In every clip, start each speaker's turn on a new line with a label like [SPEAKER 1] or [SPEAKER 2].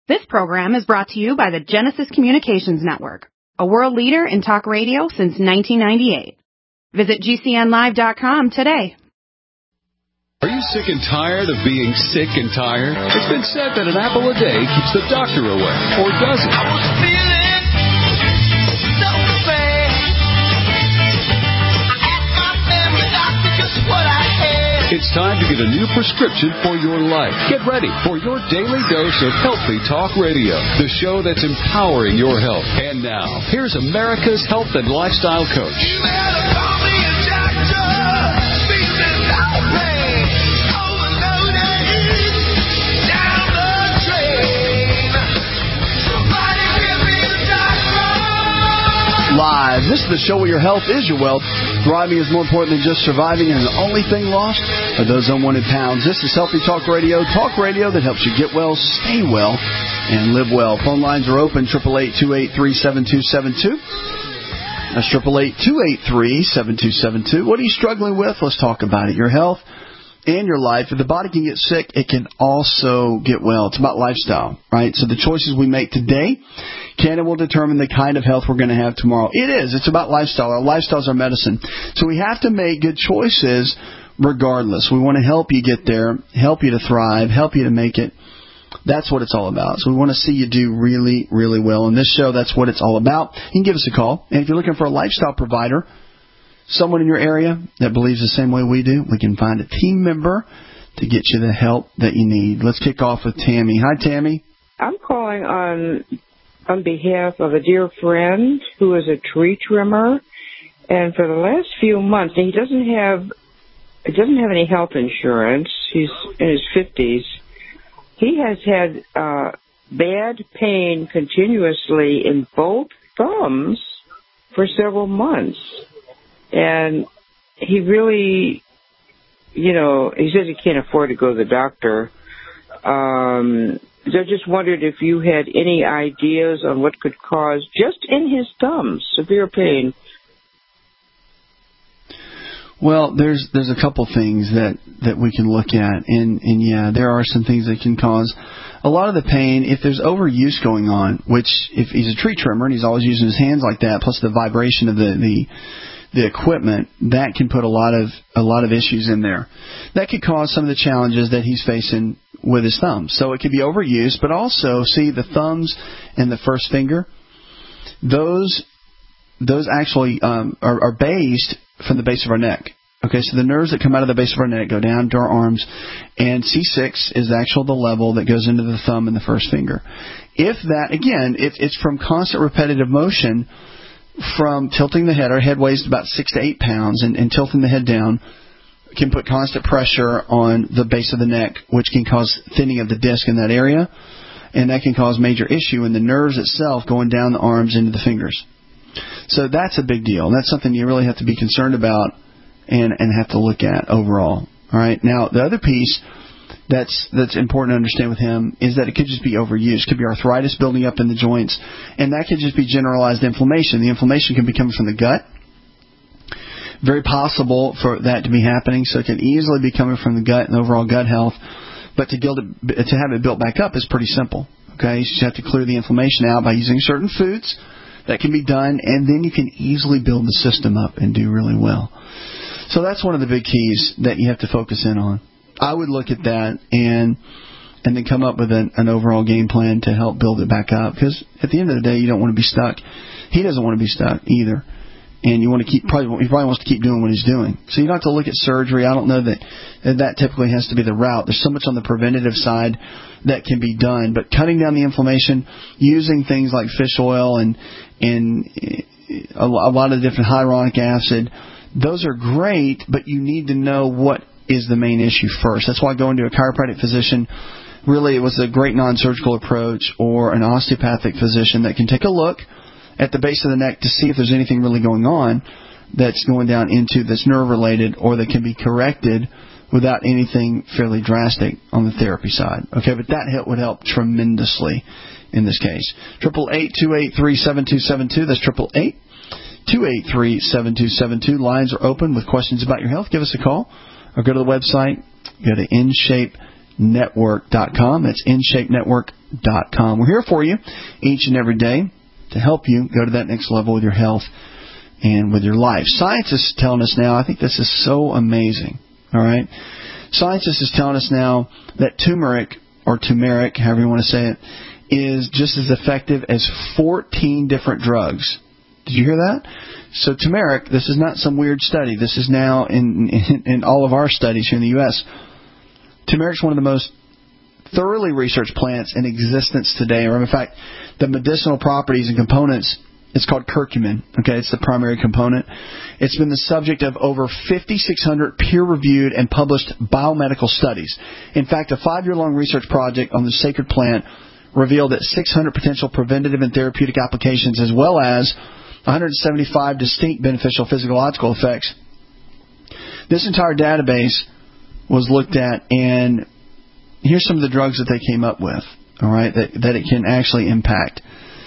[SPEAKER 1] This program is brought to you by the Genesis Communications Network, a world leader in talk radio since 1998. Visit GCNlive.com today.
[SPEAKER 2] Are you sick and tired of being sick and tired? It's been said that an apple a day keeps the doctor away, or does it? I was feeling so bad. I asked my family doctor just what I had. It's time to get a new prescription for your life. Get ready for your daily dose of Healthy Talk Radio, the show that's empowering your health. And now, here's America's health and lifestyle coach. You better call me a doctor. Feeling no pain. Overloaded. Down the drain. Somebody give me a doctor.
[SPEAKER 3] Live. This is the show where your health is your wealth. Thriving is more important than just surviving, and the only thing lost are those unwanted pounds. This is Healthy Talk Radio that helps you get well, stay well, and live well. Phone lines are open, 888-283-7272. That's 888-283-7272. What are you struggling with? Let's talk about it. Your health and your life. If the body can get sick, it can also get well. It's about lifestyle, right? So the choices we make today can and will determine the kind of health we're going to have tomorrow. It is. It's about lifestyle. Our lifestyle is our medicine. So we have to make good choices regardless. We want to help you get there, help you to thrive, help you to make it. That's what it's all about. So we want to see you do really, really well. In this show, that's what it's all about. You can give us a call. And if you're looking for a lifestyle provider, someone in your area that believes the same way we do, we can find a team member to get you the help that you need. Let's kick off with Tammy. Hi, Tammy.
[SPEAKER 4] I'm calling on behalf of a dear friend who is a tree trimmer, and for the last few months, he doesn't have any health insurance. He's in his 50s. He has had bad pain continuously in both thumbs for several months. And he really, he says he can't afford to go to the doctor. So I just wondered if you had any ideas on what could cause, just in his thumbs, severe pain.
[SPEAKER 3] Well, there's a couple things that we can look at, and yeah, there are some things that can cause a lot of the pain. If there's overuse going on, which if he's a tree trimmer and he's always using his hands like that, plus the vibration of the equipment, that can put a lot of issues in there. That could cause some of the challenges that he's facing with his thumbs. So it could be overuse, but also, see, the thumbs and the first finger, those actually are based from the base of our neck. Okay, so the nerves that come out of the base of our neck go down to our arms, and C6 is actually the level that goes into the thumb and the first finger. If that, again, it's from constant repetitive motion, from tilting the head. Our head weighs about 6 to 8 pounds, and tilting the head down can put constant pressure on the base of the neck, which can cause thinning of the disc in that area, and that can cause major issue in the nerves itself going down the arms into the fingers. So that's a big deal. That's something you really have to be concerned about and have to look at overall. All right. Now, the other piece that's important to understand with him is that it could just be overuse. It could be arthritis building up in the joints, and that could just be generalized inflammation. The inflammation can be coming from the gut. Very possible for that to be happening, so it can easily be coming from the gut and overall gut health. But to have it built back up is pretty simple. Okay, you just have to clear the inflammation out by using certain foods. That can be done, and then you can easily build the system up and do really well. So that's one of the big keys that you have to focus in on. I would look at that and then come up with an overall game plan to help build it back up. Because at the end of the day, you don't want to be stuck. He doesn't want to be stuck either. And he probably wants to keep doing what he's doing. So you don't have to look at surgery. I don't know that typically has to be the route. There's so much on the preventative side that can be done. But cutting down the inflammation, using things like fish oil and a lot of different hyaluronic acid, those are great, but you need to know what is the main issue first. That's why going to a chiropractic physician, really it was a great non-surgical approach, or an osteopathic physician that can take a look at the base of the neck to see if there's anything really going on that's going down into that's nerve-related, or that can be corrected without anything fairly drastic on the therapy side. Okay, but that would help tremendously in this case. 888-283-7272. That's 888-283-7272. Lines are open with questions about your health. Give us a call or go to the website. Go to InShapeNetwork.com. That's InShapeNetwork.com. We're here for you each and every day to help you go to that next level with your health and with your life. Science is telling us now, I think this is so amazing, all right? Science is telling us now that turmeric, however you want to say it, is just as effective as 14 different drugs. Did you hear that? So turmeric, this is not some weird study. This is now in all of our studies here in the U.S. Turmeric is one of the most thoroughly researched plants in existence today. Or in fact, the medicinal properties and components, it's called curcumin. Okay, it's the primary component. It's been the subject of over 5,600 peer-reviewed and published biomedical studies. In fact, a 5-year-long research project on the sacred plant revealed that 600 potential preventative and therapeutic applications, as well as 175 distinct beneficial physiological effects. This entire database was looked at, and here's some of the drugs that they came up with, all right, that it can actually impact.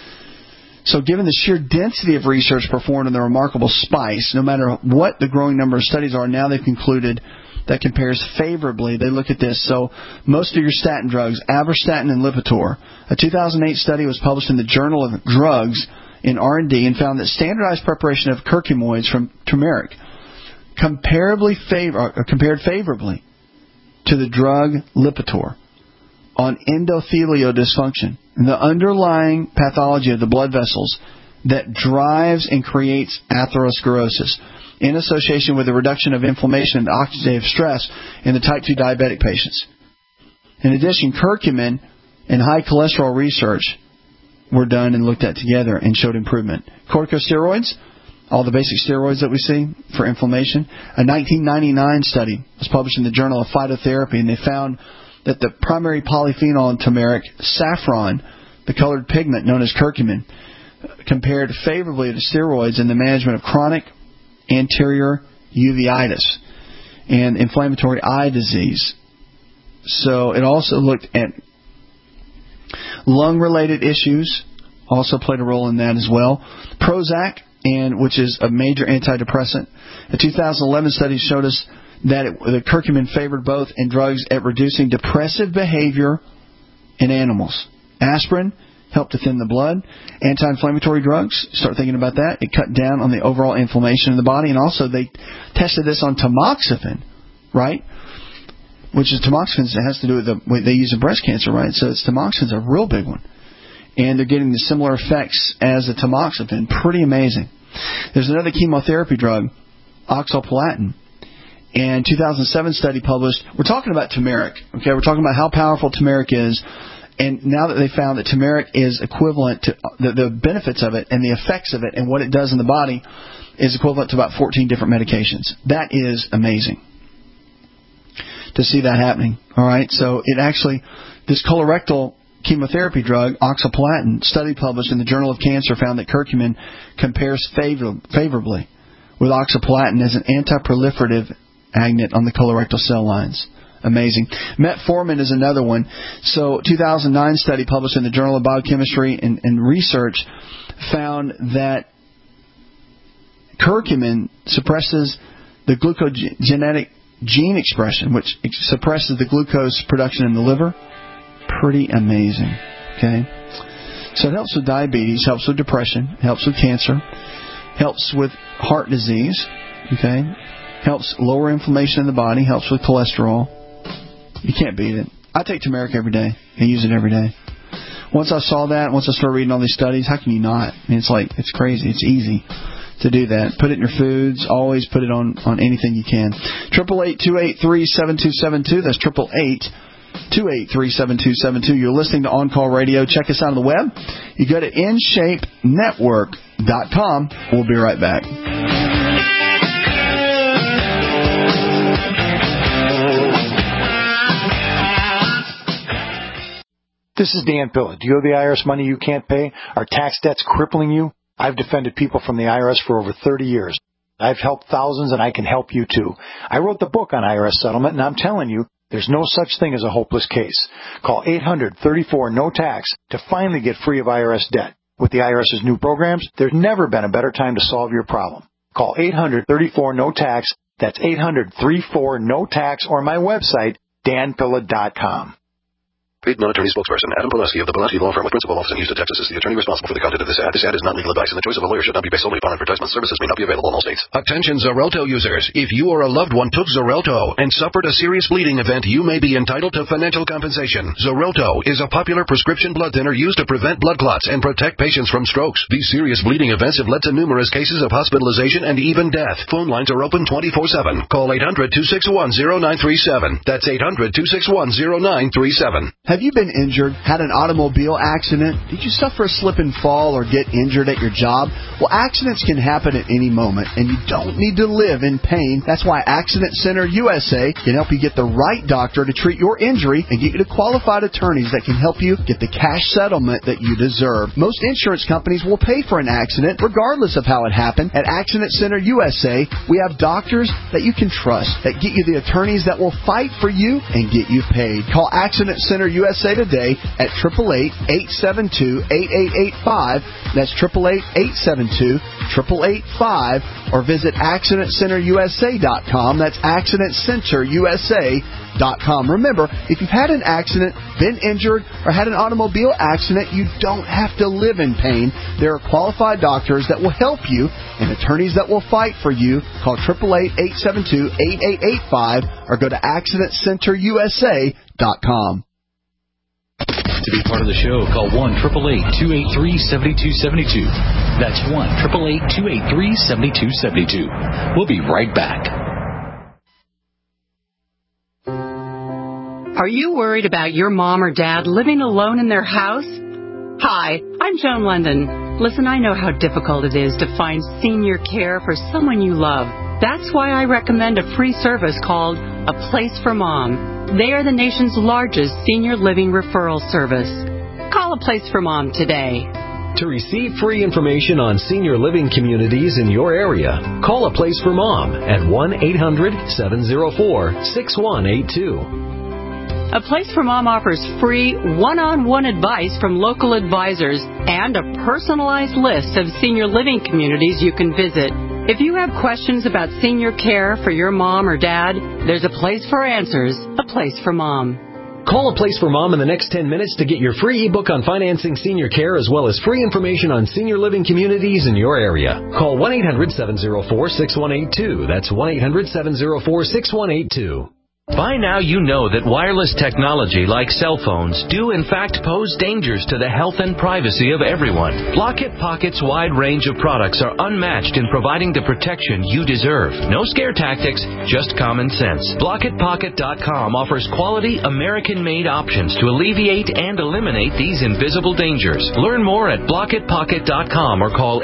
[SPEAKER 3] So given the sheer density of research performed on the remarkable spice, no matter what the growing number of studies are, now they've concluded that compares favorably. They look at this. So most of your statin drugs, avorstatin and Lipitor. A 2008 study was published in the Journal of Drugs in R&D and found that standardized preparation of curcumoids from turmeric compared favorably to the drug Lipitor on endothelial dysfunction, the underlying pathology of the blood vessels that drives and creates atherosclerosis, in association with the reduction of inflammation and oxidative stress in the type 2 diabetic patients. In addition, curcumin and high cholesterol research were done and looked at together and showed improvement. Corticosteroids, all the basic steroids that we see for inflammation. A 1999 study was published in the Journal of Phytotherapy, and they found that the primary polyphenol in turmeric, saffron, the colored pigment known as curcumin, compared favorably to steroids in the management of chronic anterior uveitis and inflammatory eye disease. So it also looked at lung-related issues, also played a role in that as well. Prozac, which is a major antidepressant. A 2011 study showed us that the curcumin favored both in drugs at reducing depressive behavior in animals. Aspirin helped to thin the blood. Anti-inflammatory drugs, start thinking about that. It cut down on the overall inflammation in the body. And also they tested this on tamoxifen, right? Which is tamoxifen, it has to do with what they use in breast cancer, right? So tamoxifen is a real big one. And they're getting the similar effects as the tamoxifen. Pretty amazing. There's another chemotherapy drug, oxaliplatin. And 2007 study published, we're talking about turmeric, okay? We're talking about how powerful turmeric is. And now that they found that turmeric is equivalent to the benefits of it and the effects of it and what it does in the body is equivalent to about 14 different medications. That is amazing to see that happening. All right, so it actually, this colorectal chemotherapy drug, oxaliplatin, study published in the Journal of Cancer found that curcumin compares favorably with oxaliplatin as an anti-proliferative agent on the colorectal cell lines. Amazing. Metformin is another one. So 2009 study published in the Journal of Biochemistry and Research found that curcumin suppresses the glucogenetic gene expression, which suppresses the glucose production in the liver. Pretty amazing. Okay? So it helps with diabetes, helps with depression, helps with cancer, helps with heart disease, okay? Helps lower inflammation in the body, helps with cholesterol. You can't beat it. I take turmeric every day. I use it every day. Once I saw that, once I started reading all these studies, how can you not? I mean, it's crazy. It's easy to do that. Put it in your foods. Always put it on anything you can. 888-283-7272. That's 888-283-7272. You're listening to On Call Radio. Check us out on the web. You go to InShapeNetwork.com. We'll be right back.
[SPEAKER 5] This is Dan Pilla. Do you owe the IRS money you can't pay? Are tax debts crippling you? I've defended people from the IRS for over 30 years. I've helped thousands, and I can help you too. I wrote the book on IRS settlement, and I'm telling you, there's no such thing as a hopeless case. Call 800-34-NO-TAX to finally get free of IRS debt. With the IRS's new programs, there's never been a better time to solve your problem. Call 800-34-NO-TAX. That's 800-34-NO-TAX, or my website, danpilla.com.
[SPEAKER 6] Paid non-attorney spokesperson Adam Pulaski of the Pulaski Law Firm with principal office in Houston, Texas is the attorney responsible for the content of this ad. This ad is not legal advice, and the choice of a lawyer should not be based solely upon advertisement. Services may not be available in all states. Attention Xarelto users. If you or a loved one took Xarelto and suffered a serious bleeding event, you may be entitled to financial compensation. Xarelto is a popular prescription blood thinner used to prevent blood clots and protect patients from strokes. These serious bleeding events have led to numerous cases of hospitalization and even death. Phone lines are open 24/7. Call 800-261-0937. That's 800-261-0937.
[SPEAKER 3] Have you been injured? Had an automobile accident? Did you suffer a slip and fall or get injured at your job? Well, accidents can happen at any moment, and you don't need to live in pain. That's why Accident Center USA can help you get the right doctor to treat your injury and get you to qualified attorneys that can help you get the cash settlement that you deserve. Most insurance companies will pay for an accident regardless of how it happened. At Accident Center USA, we have doctors that you can trust that get you the attorneys that will fight for you and get you paid. Call Accident Center USA today at 888-872-8885. That's 888-872-8885, or visit AccidentCenterUSA.com. That's AccidentCenterUSA.com. Remember, if you've had an accident, been injured, or had an automobile accident, you don't have to live in pain. There are qualified doctors that will help you and attorneys that will fight for you. Call 888-872-8885 or go to AccidentCenterUSA.com.
[SPEAKER 7] To be part of the show, call 1-888-283-7272. That's 1-888-283-7272. We'll be right back.
[SPEAKER 1] Are you worried about your mom or dad living alone in their house? Hi, I'm Joan London. Listen, I know how difficult it is to find senior care for someone you love. That's why I recommend a free service called A Place for Mom. They are the nation's largest senior living referral service. Call A Place for Mom today.
[SPEAKER 8] To receive free information on senior living communities in your area, call A Place for Mom at 1-800-704-6182.
[SPEAKER 1] A Place for Mom offers free one-on-one advice from local advisors and a personalized list of senior living communities you can visit. If you have questions about senior care for your mom or dad, there's a place for answers, A Place for Mom.
[SPEAKER 8] Call A Place for Mom in the next 10 minutes to get your free ebook on financing senior care as well as free information on senior living communities in your area. Call 1-800-704-6182. That's 1-800-704-6182.
[SPEAKER 9] By now you know that wireless technology like cell phones do in fact pose dangers to the health and privacy of everyone. Block-It Pocket's wide range of products are unmatched in providing the protection you deserve. No scare tactics, just common sense. BlockItPocket.com offers quality American-made options to alleviate and eliminate these invisible dangers. Learn more at BlockItPocket.com or call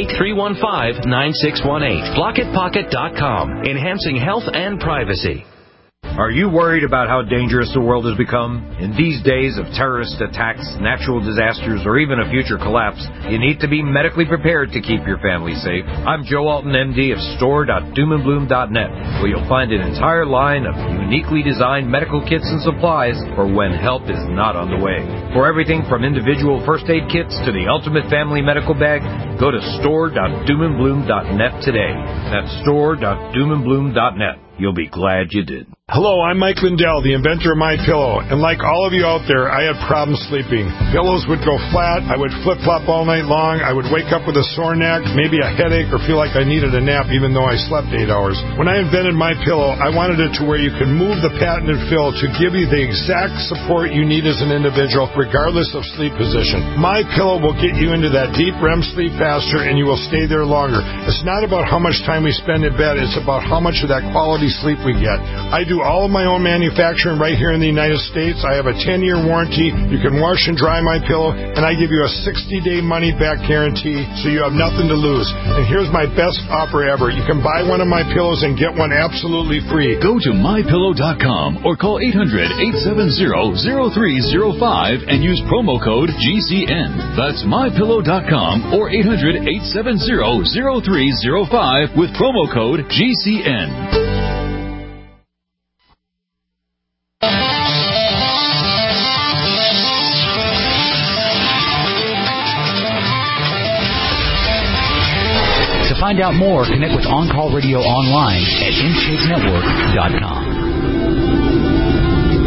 [SPEAKER 9] 888-315-9618. BlockItPocket.com, enhancing health and privacy.
[SPEAKER 10] Are you worried about how dangerous the world has become? In these days of terrorist attacks, natural disasters, or even a future collapse, you need to be medically prepared to keep your family safe. I'm Joe Alton, MD of store.doomandbloom.net, where you'll find an entire line of uniquely designed medical kits and supplies for when help is not on the way. For everything from individual first aid kits to the ultimate family medical bag, go to store.doomandbloom.net today. That's store.doomandbloom.net. You'll be glad you did.
[SPEAKER 11] Hello, I'm Mike Lindell, the inventor of MyPillow, and like all of you out there, I had problems sleeping. Pillows would go flat, I would flip-flop all night long, I would wake up with a sore neck, maybe a headache, or feel like I needed a nap even though I slept 8 hours. When I invented MyPillow, I wanted it to where you could move the patented fill to give you the exact support you need as an individual, regardless of sleep position. MyPillow will get you into that deep REM sleep faster, and you will stay there longer. It's not about how much time we spend in bed, it's about how much of that quality sleep we get. I do all of my own manufacturing right here in the United States. I have a 10-year warranty. You can wash and dry MyPillow, and I give you a 60-day money-back guarantee, so you have nothing to lose. And here's my best offer ever. You can buy one of my pillows and get one absolutely free.
[SPEAKER 7] Go to MyPillow.com or call 800-870-0305 and use promo code GCN. That's MyPillow.com or 800-870-0305 with promo code GCN.
[SPEAKER 12] To find out more, connect with On Call Radio online at InShapeNetwork.com.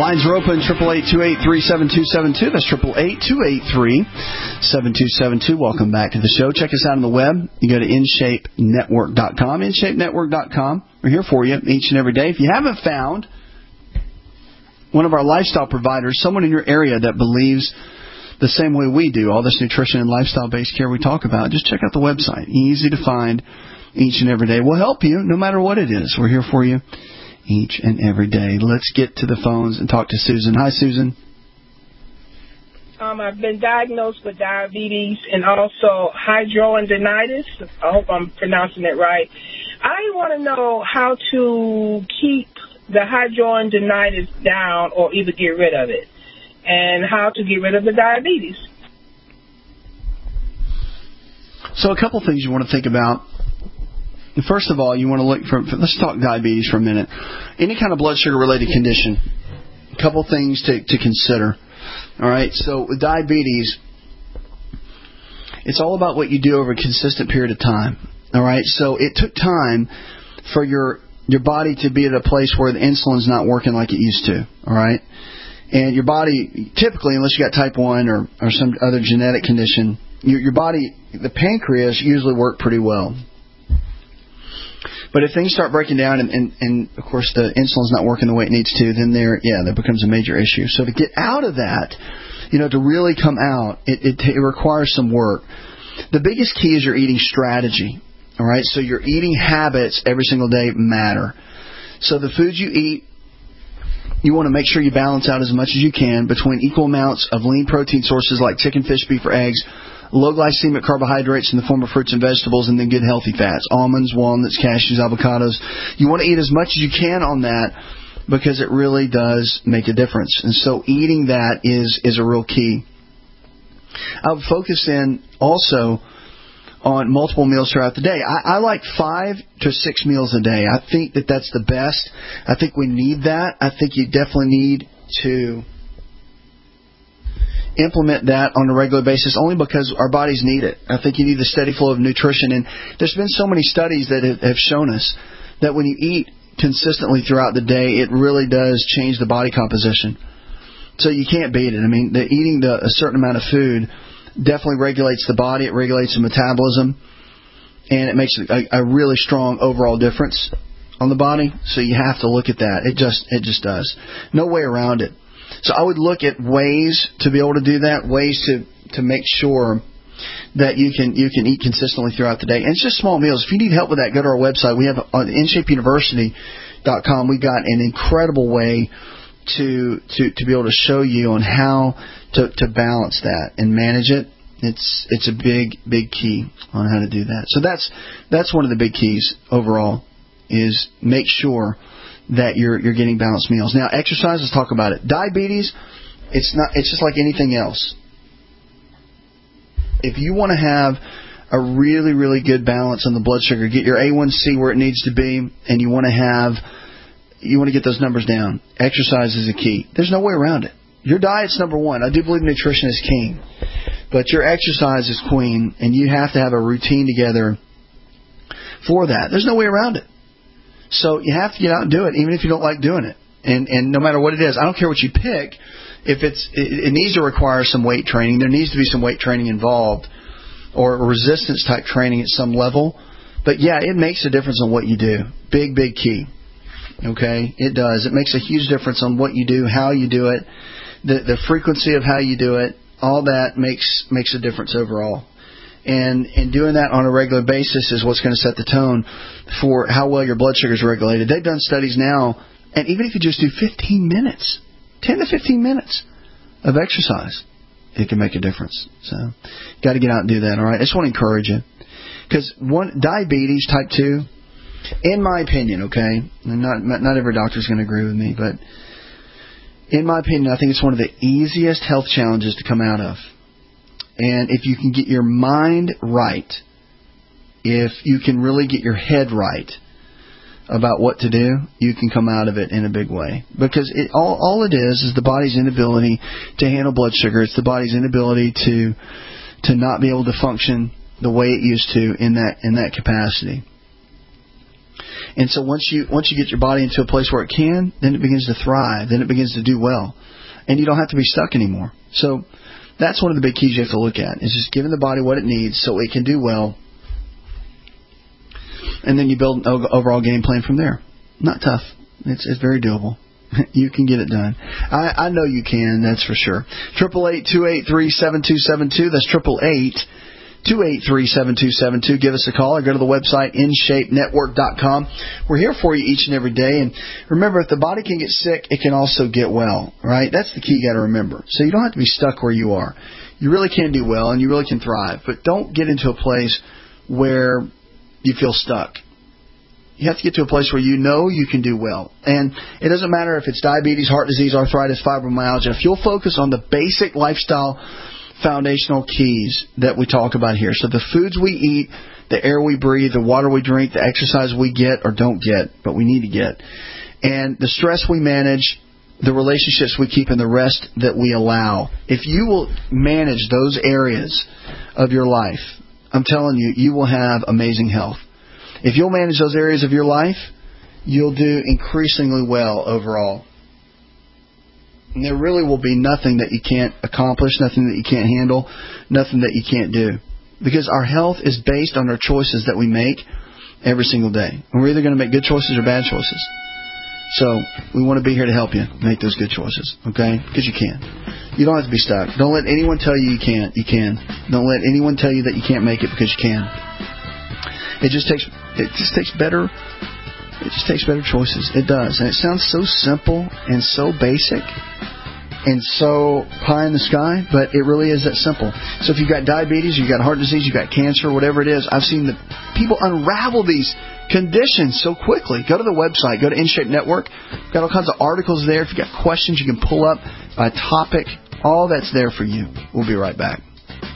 [SPEAKER 3] Lines are open, 888-283-7272. That's 888-283-7272. Welcome back to the show. Check us out on the web. You go to InShapeNetwork.com. InShapeNetwork.com. We're here for you each and every day. If you haven't found one of our lifestyle providers, someone in your area that believes the same way we do, all this nutrition and lifestyle-based care we talk about, just check out the website. Easy to find each and every day. We'll help you no matter what it is. We're here for you each and every day. Let's get to the phones and talk to Susan. Hi, Susan.
[SPEAKER 13] I've been diagnosed with diabetes and also hidradenitis. I hope I'm pronouncing it right. I want to know how to keep the hidradenitis down or either get rid of it, and how to get rid of the diabetes.
[SPEAKER 3] So a couple things you want to think about. First of all, you want to look for, let's talk diabetes for a minute. Any kind of blood sugar related condition, a couple things to consider. All right, so with diabetes, it's all about what you do over a consistent period of time. All right, so it took time for your body to be at a place where the insulin's not working like it used to. All right, and your body, typically, unless you got type 1 or some other genetic condition, your body, the pancreas usually work pretty well. But if things start breaking down and of course the insulin's not working the way it needs to, then there becomes a major issue. So to get out of that, to really come out, it requires some work. The biggest key is your eating strategy. All right, so your eating habits every single day matter. So the foods you eat, you want to make sure you balance out as much as you can between equal amounts of lean protein sources like chicken, fish, beef, or eggs, low glycemic carbohydrates in the form of fruits and vegetables, and then good healthy fats, almonds, walnuts, cashews, avocados. You want to eat as much as you can on that because it really does make a difference. And so eating that is a real key. I would focus in also on multiple meals throughout the day. I like 5 to 6 meals a day. I think that's the best. I think we need that. I think you definitely need to implement that on a regular basis only because our bodies need it. I think you need the steady flow of nutrition. And there's been so many studies that have shown us that when you eat consistently throughout the day, it really does change the body composition. So you can't beat it. I mean, eating a certain amount of food definitely regulates the body. It regulates the metabolism. And it makes a really strong overall difference on the body. So you have to look at that. It just does. No way around it. So I would look at ways to be able to do that, ways to make sure that you can eat consistently throughout the day. And it's just small meals. If you need help with that, go to our website. We have on InShapeUniversity.com, we've got an incredible way to be able to show you on how to balance that and manage it. It's a big key on how to do that. So that's one of the big keys overall, is make sure that you're getting balanced meals. Now, exercise, let's talk about it. Diabetes, it's just like anything else. If you want to have a really, really good balance on the blood sugar, get your A1C where it needs to be, and you want to get those numbers down, exercise is a key. There's no way around it. Your diet's number one. I do believe nutrition is king, but your exercise is queen, and you have to have a routine together for that. There's no way around it. So you have to get out and do it, even if you don't like doing it. And no matter what it is, I don't care what you pick. If it needs to require some weight training, there needs to be some weight training involved, or resistance type training at some level. But yeah, it makes a difference on what you do. Big key. Okay, it does. It makes a huge difference on what you do, how you do it, the frequency of how you do it. All that makes a difference overall. And doing that on a regular basis is what's going to set the tone for how well your blood sugar is regulated. They've done studies now, and even if you just do 15 minutes, 10 to 15 minutes of exercise, it can make a difference. So got to get out and do that, all right? I just want to encourage you. Because diabetes type 2, in my opinion, okay, and not every doctor is going to agree with me, but in my opinion, I think it's one of the easiest health challenges to come out of. And if you can get your mind right, if you can really get your head right about what to do, you can come out of it in a big way. Because all it is the body's inability to handle blood sugar. It's the body's inability to not be able to function the way it used to in that capacity. And so once you get your body into a place where it can, then it begins to thrive, then it begins to do well. And you don't have to be stuck anymore. So that's one of the big keys you have to look at, is just giving the body what it needs so it can do well. And then you build an overall game plan from there. Not tough. It's very doable. You can get it done. I know you can, that's for sure. 888-283-7272. That's 888-283-7272. Give us a call or go to the website, InShapeNetwork.com. We're here for you each and every day. And remember, if the body can get sick, it can also get well, right? That's the key you got to remember. So you don't have to be stuck where you are. You really can do well and you really can thrive. But don't get into a place where you feel stuck. You have to get to a place where you know you can do well. And it doesn't matter if it's diabetes, heart disease, arthritis, fibromyalgia. If you'll focus on the basic lifestyle foundational keys that we talk about here. So the foods we eat, the air we breathe, the water we drink, the exercise we get or don't get, but we need to get, and the stress we manage, the relationships we keep, and the rest that we allow. If you will manage those areas of your life, I'm telling you, you will have amazing health. If you'll manage those areas of your life, you'll do increasingly well overall. And there really will be nothing that you can't accomplish, nothing that you can't handle, nothing that you can't do. Because our health is based on our choices that we make every single day. And we're either going to make good choices or bad choices. So we want to be here to help you make those good choices, okay? Because you can. You don't have to be stuck. Don't let anyone tell you you can't. You can. Don't let anyone tell you that you can't make it because you can. It just takes better choices. It does. And it sounds so simple and so basic and so pie in the sky, but it really is that simple. So if you've got diabetes, you've got heart disease, you've got cancer, whatever it is, I've seen the people unravel these conditions so quickly. Go to the website. Go to InShape Network. We've got all kinds of articles there. If you've got questions, you can pull up by topic. All that's there for you. We'll be right back.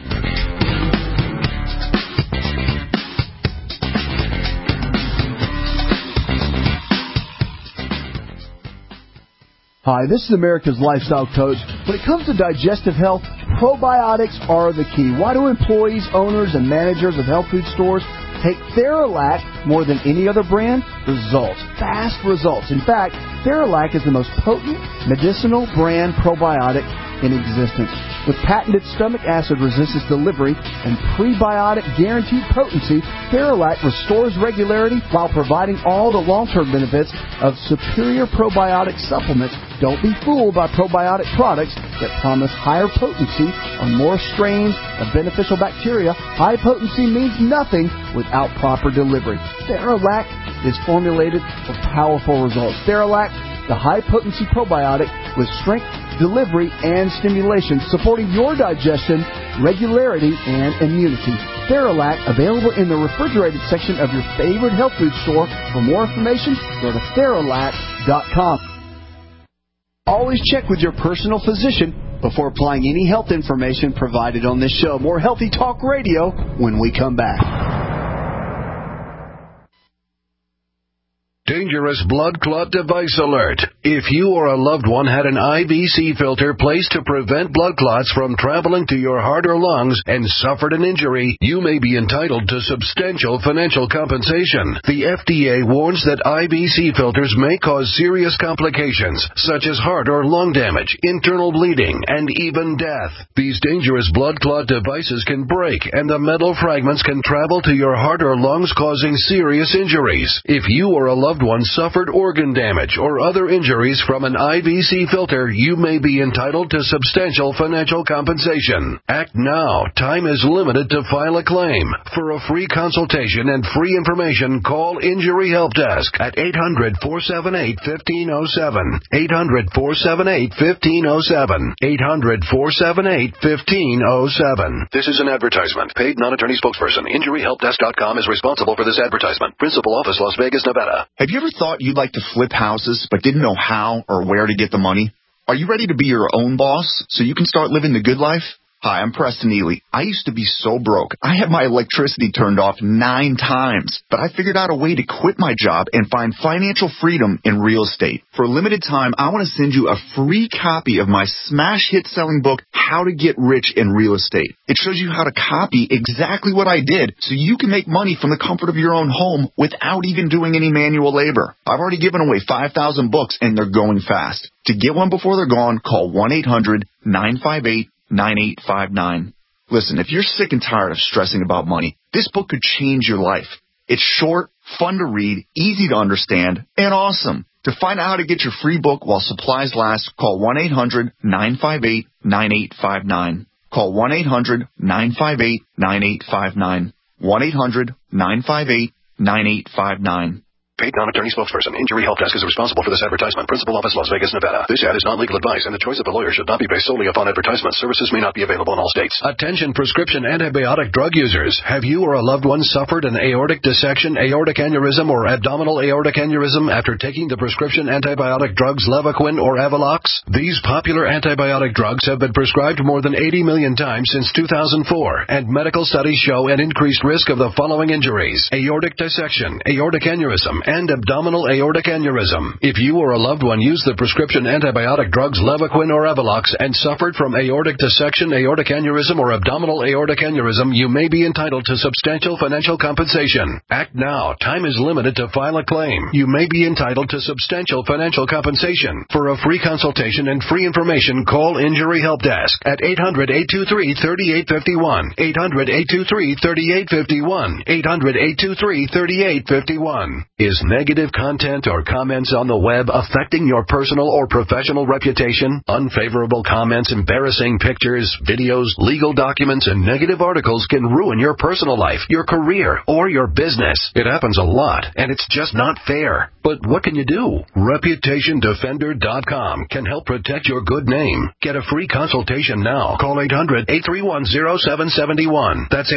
[SPEAKER 14] Hi, this is America's Lifestyle Coach. When it comes to digestive health, probiotics are the key. Why do employees, owners, and managers of health food stores take Theralac more than any other brand? Results. Fast results. In fact, Theralac is the most potent medicinal brand probiotic in existence. With patented stomach acid resistance delivery and prebiotic guaranteed potency, Theralac restores regularity while providing all the long-term benefits of superior probiotic supplements. Don't be fooled by probiotic products that promise higher potency on more strains of beneficial bacteria. High potency means nothing without proper delivery. Theralac is formulated for powerful results. Theralac, the high-potency probiotic with strength, delivery, and stimulation, supporting your digestion, regularity, and immunity. Theralac, available in the refrigerated section of your favorite health food store. For more information, go to Theralac.com. Always check with your personal physician before applying any health information provided on this show. More Healthy Talk Radio when we come back.
[SPEAKER 6] Dangerous blood clot device alert. If you or a loved one had an IVC filter placed to prevent blood clots from traveling to your heart or lungs and suffered an injury, you may be entitled to substantial financial compensation. The FDA warns that IVC filters may cause serious complications, such as heart or lung damage, internal bleeding, and even death. These dangerous blood clot devices can break, and the metal fragments can travel to your heart or lungs, causing serious injuries. If you or a loved one suffered organ damage or other injuries from an IVC filter, you may be entitled to substantial financial compensation. Act now. Time is limited to file a claim. For a free consultation and free information, call Injury Help Desk at 800-478-1507. 800-478-1507. 800-478-1507. This is an advertisement. Paid non-attorney spokesperson. InjuryHelpDesk.com is responsible for this advertisement. Principal office, Las Vegas, Nevada.
[SPEAKER 15] Have you ever thought you'd like to flip houses but didn't know how or where to get the money? Are you ready to be your own boss so you can start living the good life? Hi, I'm Preston Ely. I used to be so broke. I had my electricity turned off 9 times, but I figured out a way to quit my job and find financial freedom in real estate. For a limited time, I want to send you a free copy of my smash hit selling book, How to Get Rich in Real Estate. It shows you how to copy exactly what I did so you can make money from the comfort of your own home without even doing any manual labor. I've already given away 5,000 books and they're going fast. To get one before they're gone, call 1-800-958-9859. Listen, if you're sick and tired of stressing about money, this book could change your life. It's short, fun to read, easy to understand, and awesome. To find out how to get your free book while supplies last, call 1-800-958-9859. Call 1-800-958-9859. 1-800-958-9859.
[SPEAKER 6] Paid non-attorney spokesperson. Injury Help Desk is responsible for this advertisement. Principal office, Las Vegas, Nevada. This ad is not legal advice, and the choice of a lawyer should not be based solely upon advertisements. Services may not be available in all states.
[SPEAKER 9] Attention prescription antibiotic drug users. Have you or a loved one suffered an aortic dissection, aortic aneurysm, or abdominal aortic aneurysm after taking the prescription antibiotic drugs Levaquin or Avelox? These popular antibiotic drugs have been prescribed more than 80 million times since 2004, and medical studies show an increased risk of the following injuries: aortic dissection, aortic aneurysm, and abdominal aortic aneurysm. If you or a loved one used the prescription antibiotic drugs Levaquin or Avelox and suffered from aortic dissection, aortic aneurysm, or abdominal aortic aneurysm, you may be entitled to substantial financial compensation. Act now. Time is limited to file a claim. You may be entitled to substantial financial compensation. For a free consultation and free information, call Injury Help Desk at 800-823-3851, 800-823-3851, 800-823-3851. Is negative content or comments on the web affecting your personal or professional reputation? Unfavorable comments, embarrassing pictures, videos, legal documents, and negative articles can ruin your personal life, your career, or your business. It happens a lot, and it's just not fair. But what can you do? ReputationDefender.com can help protect your good name. Get a free consultation now. Call 800-831-0771. That's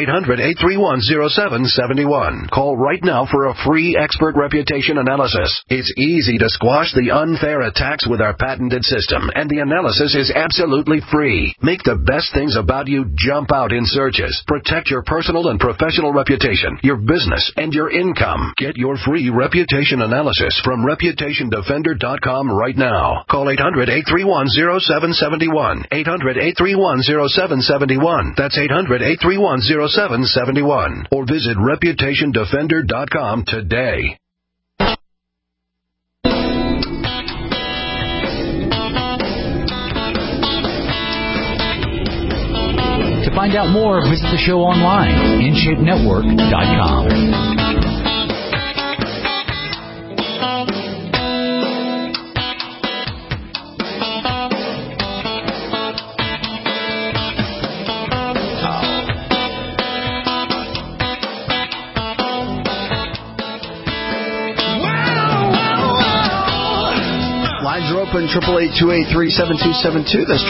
[SPEAKER 9] 800-831-0771. Call right now for a free expert reputation analysis. It's easy to squash the unfair attacks with our patented system, and the analysis is absolutely free. Make the best things about you jump out in searches. Protect your personal and professional reputation, your business, and your income. Get your free reputation analysis from ReputationDefender.com right now. Call 800-831-0771. 800-831-0771. That's 800-831-0771. Or visit ReputationDefender.com today.
[SPEAKER 12] To find out more, visit the show online, InShapeNetwork.com.
[SPEAKER 3] Lines are open, 888-283-7272. That's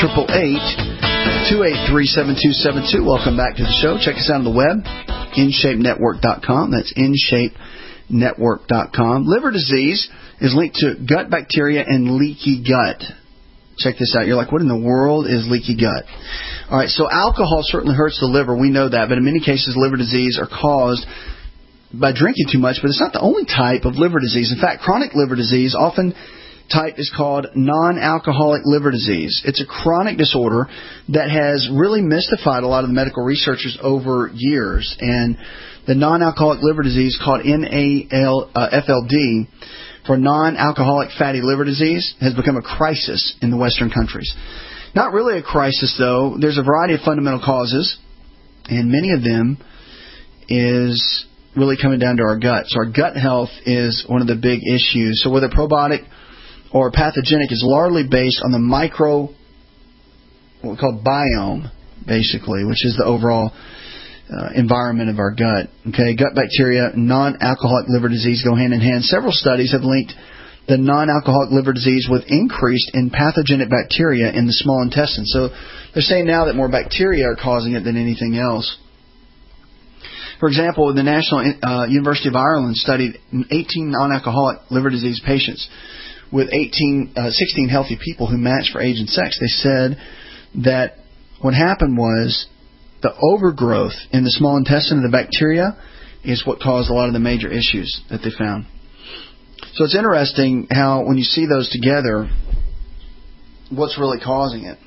[SPEAKER 3] 888-283-7272. Welcome back to the show. Check us out on the web, InShapeNetwork.com. That's InShapeNetwork.com. Liver disease is linked to gut bacteria and leaky gut. Check this out. You're like, what in the world is leaky gut? All right, so alcohol certainly hurts the liver. We know that. But in many cases, liver disease are caused by drinking too much. But it's not the only type of liver disease. In fact, chronic liver disease often type is called non-alcoholic liver disease. It's a chronic disorder that has really mystified a lot of the medical researchers over years. And the non-alcoholic liver disease, called NAFLD, for non-alcoholic fatty liver disease, has become a crisis in the Western countries. Not really a crisis, though. There's a variety of fundamental causes, and many of them is really coming down to our gut. So our gut health is one of the big issues. So whether probiotic or pathogenic is largely based on the what we call biome, basically, which is the overall environment of our gut. Okay, gut bacteria, non-alcoholic liver disease go hand in hand. Several studies have linked the non-alcoholic liver disease with increased in pathogenic bacteria in the small intestine. So they're saying now that more bacteria are causing it than anything else. For example, the National University of Ireland studied 18 non-alcoholic liver disease patients with 16 healthy people who matched for age and sex. They said that what happened was the overgrowth in the small intestine of the bacteria is what caused a lot of the major issues that they found. So it's interesting how when you see those together, what's really causing it.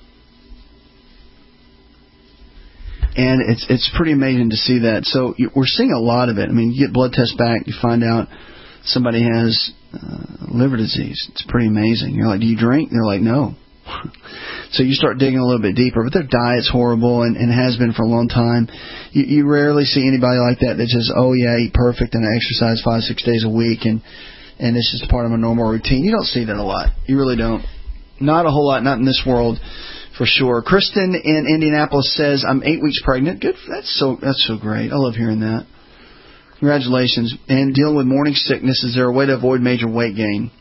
[SPEAKER 3] And it's pretty amazing to see that. So we're seeing a lot of it. I mean, you get blood tests back, you find out somebody has liver disease. It's pretty amazing. You're like, do you drink? They're like, no. So you start digging a little bit deeper. But their diet's horrible and has been for a long time. You rarely see anybody like that says, oh, yeah, I eat perfect and I exercise 5-6 days a week and it's just part of my normal routine. You don't see that a lot. You really don't. Not a whole lot, not in this world. For sure. Kristen in Indianapolis says, I'm 8 weeks pregnant. Good. That's so great. I love hearing that. Congratulations. And dealing with morning sickness, is there a way to avoid major weight gain?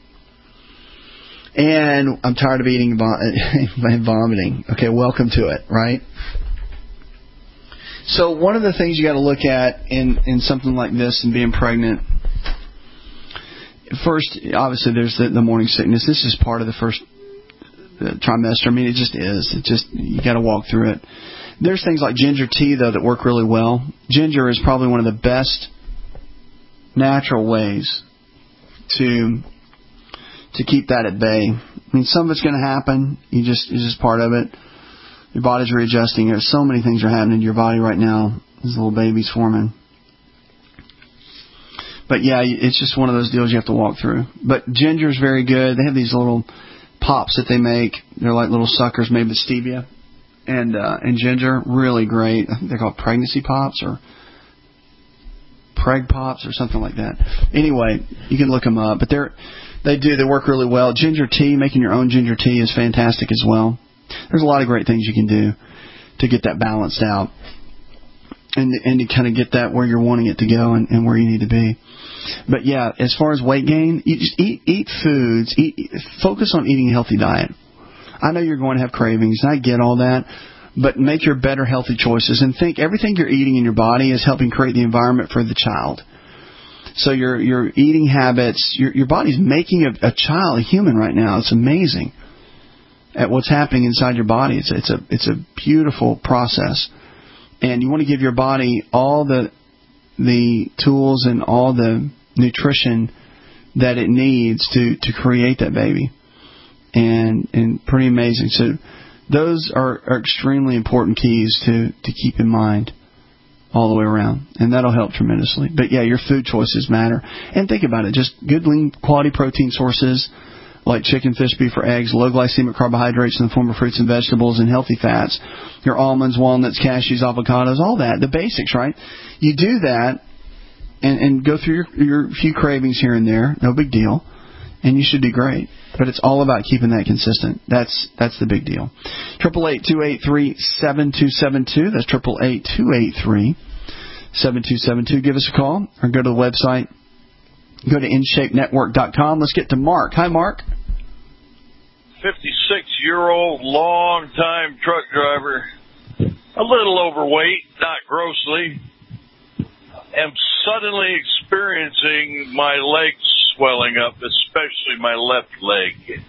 [SPEAKER 3] And I'm tired of eating and vomiting. Okay, welcome to it, right? So one of the things you got to look at in something like this and being pregnant, first, obviously there's the morning sickness. This is part of the first trimester. I mean, it just is. You got to walk through it. There's things like ginger tea, though, that work really well. Ginger is probably one of the best natural ways to keep that at bay. I mean, some of it's going to happen. It's just part of it. Your body's readjusting. There's so many things are happening to your body right now. This little baby's forming. But yeah, it's just one of those deals you have to walk through. But ginger's very good. They have these little pops that they make. They're like little suckers made with stevia and ginger. Really great. I think they're called pregnancy pops or preg pops or something like that. Anyway, you can look them up. But they work really well. Ginger tea, making your own ginger tea is fantastic as well. There's a lot of great things you can do to get that balanced out and to kind of get that where you're wanting it to go and where you need to be. But yeah, as far as weight gain, you just eat foods. Focus on eating a healthy diet. I know you're going to have cravings, and I get all that, but make your better healthy choices and think everything you're eating in your body is helping create the environment for the child. So your eating habits, your body's making a child, a human right now. It's amazing at what's happening inside your body. It's a beautiful process, and you want to give your body all the tools and all the nutrition that it needs to create that baby, and pretty amazing. So those are extremely important keys to keep in mind all the way around, and that'll help tremendously. But yeah, your food choices matter, and think about it. Just good, lean, quality protein sources like chicken, fish, beef, or eggs, low glycemic carbohydrates in the form of fruits and vegetables, and healthy fats. Your almonds, walnuts, cashews, avocados, all that, the basics, right? You do that and go through your few cravings here and there, no big deal, and you should do great. But it's all about keeping that consistent. That's the big deal. 888-283-7272. That's 888-283-7272. Give us a call or go to the website. Go to InShapeNetwork.com. Let's get to Mark. Hi, Mark.
[SPEAKER 16] 56-year-old, long-time truck driver. A little overweight, not grossly. Am suddenly experiencing my legs swelling up, especially my left leg.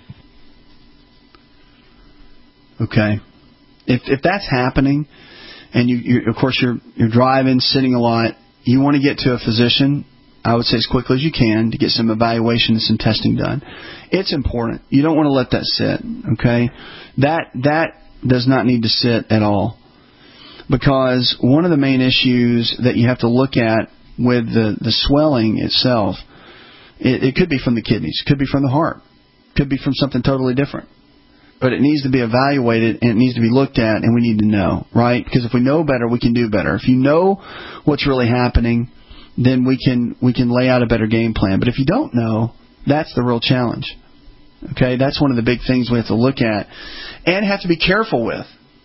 [SPEAKER 3] Okay. If that's happening, and you of course you're driving, sitting a lot, you want to get to a physician, I would say as quickly as you can, to get some evaluation and some testing done. It's important. You don't want to let that sit, okay? That does not need to sit at all. Because one of the main issues that you have to look at with the swelling itself, it could be from the kidneys, could be from the heart, could be from something totally different. But it needs to be evaluated and it needs to be looked at, and we need to know, right? Because if we know better, we can do better. If you know what's really happening, then we can lay out a better game plan. But if you don't know, that's the real challenge. Okay, that's one of the big things we have to look at and have to be careful with.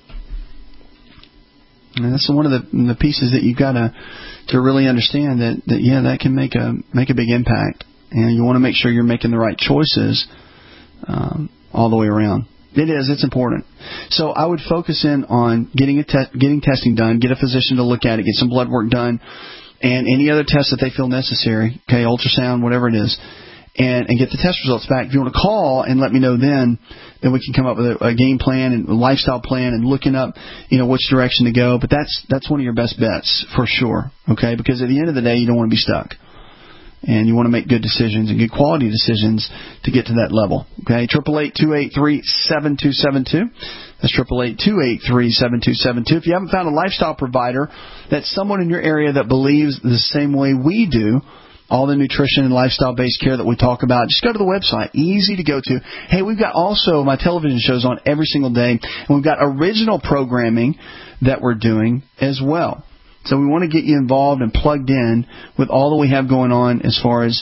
[SPEAKER 3] And that's one of the pieces that you've got to really understand that can make a big impact, and you want to make sure you're making the right choices all the way around. It's important. So I would focus in on getting testing done, get a physician to look at it, get some blood work done, and any other tests that they feel necessary, okay, ultrasound, whatever it is, and get the test results back. If you want to call and let me know then we can come up with a game plan and a lifestyle plan and looking up, which direction to go. But that's one of your best bets for sure, okay? Because at the end of the day, you don't want to be stuck. And you want to make good decisions and good quality decisions to get to that level. Okay, 888-283-7272. That's 888-283-7272. If you haven't found a lifestyle provider that's someone in your area that believes the same way we do, all the nutrition and lifestyle-based care that we talk about, just go to the website. Easy to go to. Hey, we've got also my television shows on every single day, and we've got original programming that we're doing as well. So we want to get you involved and plugged in with all that we have going on as far as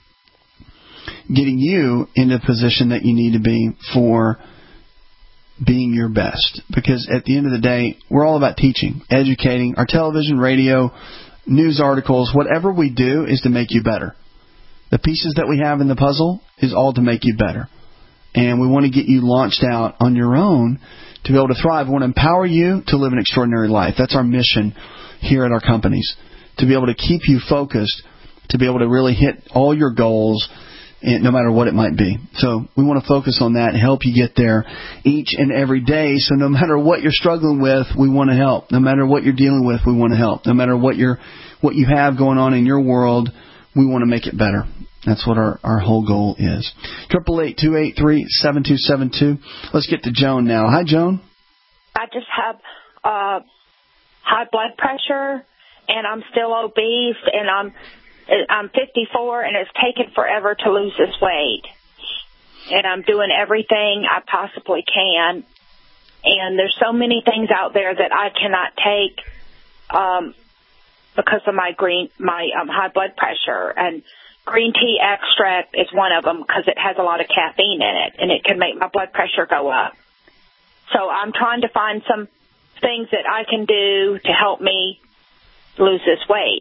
[SPEAKER 3] getting you in the position that you need to be for being your best. Because at the end of the day, we're all about teaching, educating. Our television, radio, news articles, whatever we do is to make you better. The pieces that we have in the puzzle is all to make you better. And we want to get you launched out on your own to be able to thrive. We want to empower you to live an extraordinary life. That's our mission here at our companies, to be able to keep you focused, to be able to really hit all your goals, no matter what it might be. So we want to focus on that and help you get there each and every day. So no matter what you're struggling with, we want to help. No matter what you're dealing with, we want to help. No matter what you have going on in your world, we want to make it better. That's what our whole goal is. 888-283-7272. Let's get to Joan now. Hi, Joan.
[SPEAKER 17] I just have high blood pressure, and I'm still obese, and I'm 54, and it's taken forever to lose this weight. And I'm doing everything I possibly can. And there's so many things out there that I cannot take because of my high blood pressure. And green tea extract is one of them because it has a lot of caffeine in it, and it can make my blood pressure go up. So I'm trying to find some things that I can do to help me lose this weight.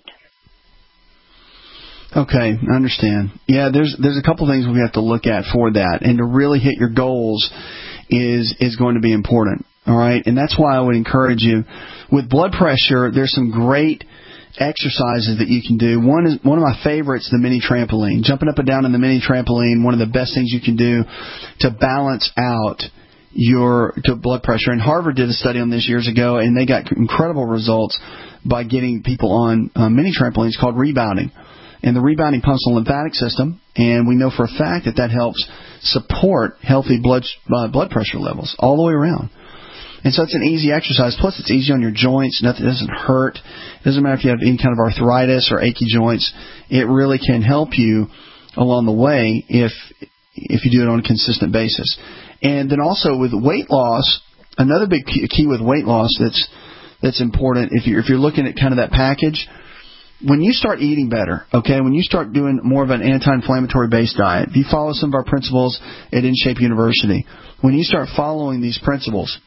[SPEAKER 3] Okay, I understand. Yeah, there's a couple things we have to look at for that, and to really hit your goals is going to be important. All right, and that's why I would encourage you with blood pressure. There's some great exercises that you can do. One of my favorites, the mini trampoline. Jumping up and down in the mini trampoline, one of the best things you can do to balance out your blood pressure. And Harvard did a study on this years ago, and they got incredible results by getting people on mini trampolines called rebounding. And the rebounding pumps the lymphatic system, and we know for a fact that helps support healthy blood pressure levels all the way around. And so it's an easy exercise. Plus, it's easy on your joints. Nothing doesn't hurt. It doesn't matter if you have any kind of arthritis or achy joints. It really can help you along the way if you do it on a consistent basis. And then also with weight loss, another big key with weight loss that's important, if you're looking at kind of that package, when you start eating better, okay, when you start doing more of an anti-inflammatory based diet, if you follow some of our principles at InShape University, when you start following these principles,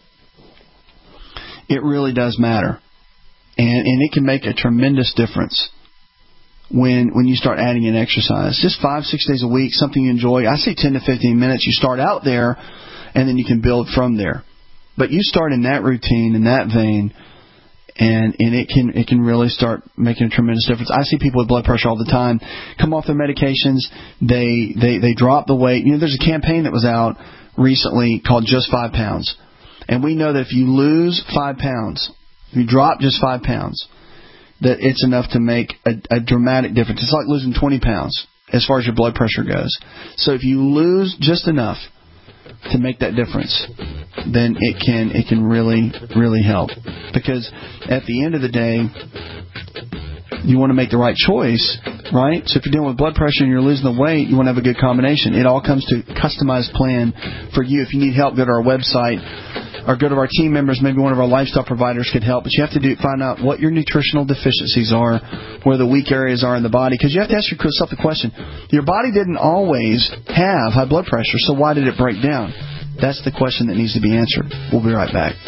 [SPEAKER 3] it really does matter. And it can make a tremendous difference when you start adding in exercise. Just 5-6 days a week, something you enjoy. I say 10 to 15 minutes. You start out there, and then you can build from there. But you start in that routine, in that vein, and it can really start making a tremendous difference. I see people with blood pressure all the time come off their medications. They drop the weight. There's a campaign that was out recently called Just 5 Pounds. And we know that if you lose 5 pounds, if you drop just 5 pounds, that it's enough to make a dramatic difference. It's like losing 20 pounds as far as your blood pressure goes. So if you lose just enough to make that difference, then it can really, really help. Because at the end of the day, you want to make the right choice, right? So if you're dealing with blood pressure and you're losing the weight, you want to have a good combination. It all comes to a customized plan for you. If you need help, go to our website or go to our team members. Maybe one of our lifestyle providers could help. But you have to find out what your nutritional deficiencies are, where the weak areas are in the body. Because you have to ask yourself the question, your body didn't always have high blood pressure, so why did it break down? That's the question that needs to be answered. We'll be right back.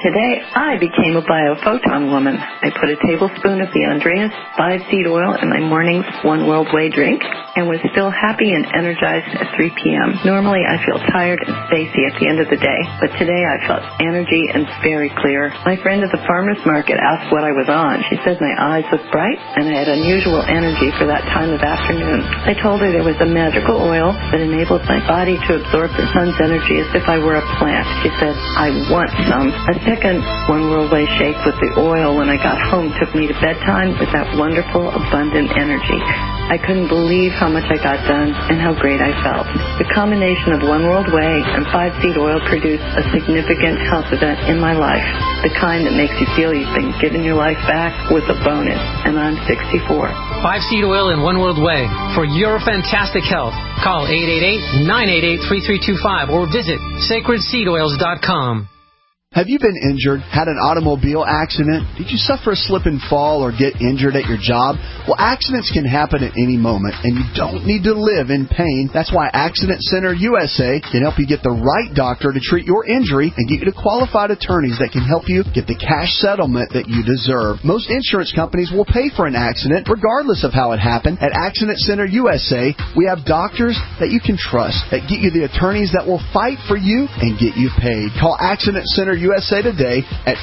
[SPEAKER 18] Today, I became a biophoton woman. I put a tablespoon of the Andreas 5-seed oil in my morning's One World Way drink and was still happy and energized at 3 p.m. Normally, I feel tired and spacey at the end of the day, but today I felt energy and very clear. My friend at the farmer's market asked what I was on. She said my eyes looked bright and I had unusual energy for that time of afternoon. I told her there was a magical oil that enabled my body to absorb the sun's energy as if I were a plant. She said, I want some. A second One World Way shake with the oil when I got home took me to bedtime with that wonderful, abundant energy. I couldn't believe how much I got done and how great I felt. The combination of One World Way and 5-seed oil produced a significant health event in my life, the kind that makes you feel you've been given your life back with a bonus, and I'm 64.
[SPEAKER 19] 5-seed oil and One World Way. For your fantastic health, call 888-988-3325 or visit sacredseedoils.com.
[SPEAKER 3] Have you been injured, had an automobile accident? Did you suffer a slip and fall or get injured at your job? Well, accidents can happen at any moment, and you don't need to live in pain. That's why Accident Center USA can help you get the right doctor to treat your injury and get you to qualified attorneys that can help you get the cash settlement that you deserve. Most insurance companies will pay for an accident regardless of how it happened. At Accident Center USA, we have doctors that you can trust, that get you the attorneys that will fight for you and get you paid. Call Accident Center USA today at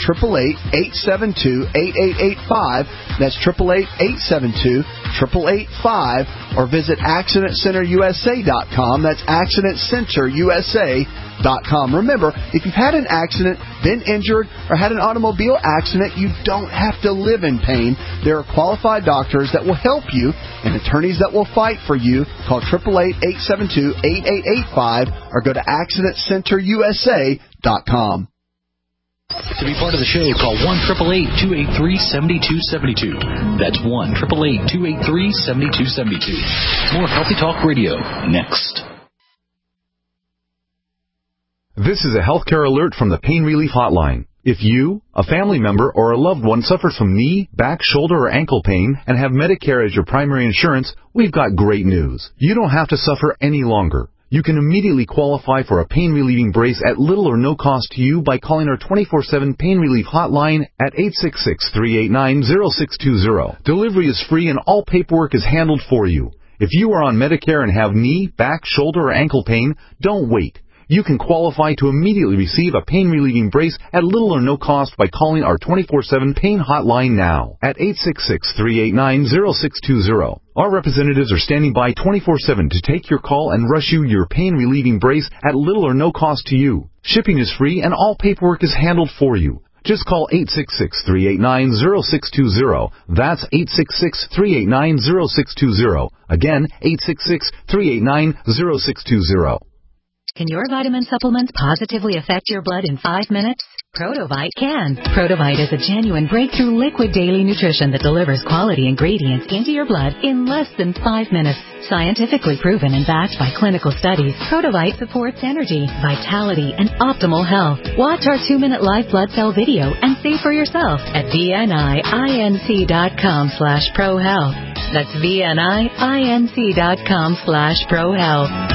[SPEAKER 3] 888-872-8885. That's 888-872-8885. Or visit AccidentCenterUSA.com. That's AccidentCenterUSA.com. Remember, if you've had an accident, been injured, or had an automobile accident, you don't have to live in pain. There are qualified doctors that will help you and attorneys that will fight for you. Call 888-872-8885 or go to AccidentCenterUSA.com.
[SPEAKER 12] To be part of the show, call 1-888-283-7272. That's 1-888-283-7272. More Healthy Talk Radio next.
[SPEAKER 20] This is a healthcare alert from the Pain Relief Hotline. If you, a family member, or a loved one suffers from knee, back, shoulder, or ankle pain and have Medicare as your primary insurance, we've got great news. You don't have to suffer any longer. You can immediately qualify for a pain-relieving brace at little or no cost to you by calling our 24/7 Pain Relief Hotline at 866-389-0620. Delivery is free and all paperwork is handled for you. If you are on Medicare and have knee, back, shoulder, or ankle pain, don't wait. You can qualify to immediately receive a pain-relieving brace at little or no cost by calling our 24/7 Pain Hotline now at 866-389-0620. Our representatives are standing by 24/7 to take your call and rush you your pain-relieving brace at little or no cost to you. Shipping is free and all paperwork is handled for you. Just call 866-389-0620. That's 866-389-0620. Again, 866-389-0620.
[SPEAKER 21] Can your vitamin supplements positively affect your blood in 5 minutes? Protovite can. Protovite is a genuine breakthrough liquid daily nutrition that delivers quality ingredients into your blood in less than 5 minutes. Scientifically proven and backed by clinical studies, Protovite supports energy, vitality, and optimal health. Watch our 2-minute live blood cell video and see for yourself at VNIINC.com/ProHealth. That's VNIINC.com/ProHealth.